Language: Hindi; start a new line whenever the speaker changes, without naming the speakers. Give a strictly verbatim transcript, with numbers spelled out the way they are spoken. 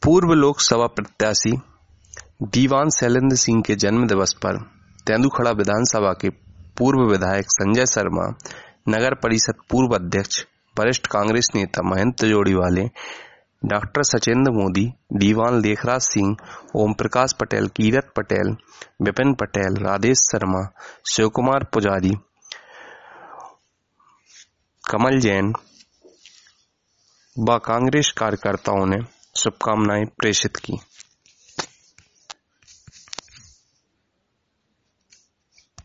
पूर्व लोकसभा प्रत्याशी दीवान शैलेंद्र सिंह के जन्म दिवस पर तेंदुखड़ा विधानसभा के पूर्व विधायक संजय शर्मा, नगर परिषद पूर्व अध्यक्ष वरिष्ठ कांग्रेस नेता महेंद्र जोड़ीवाले, डॉक्टर सचेंद्र मोदी, दीवान लेखराज सिंह, ओम प्रकाश पटेल, कीरत पटेल, विपिन पटेल, राधेश शर्मा, शिव कुमार पुजारी, कमल जैन व कांग्रेस कार्यकर्ताओं ने शुभकामनाएं प्रेषित की।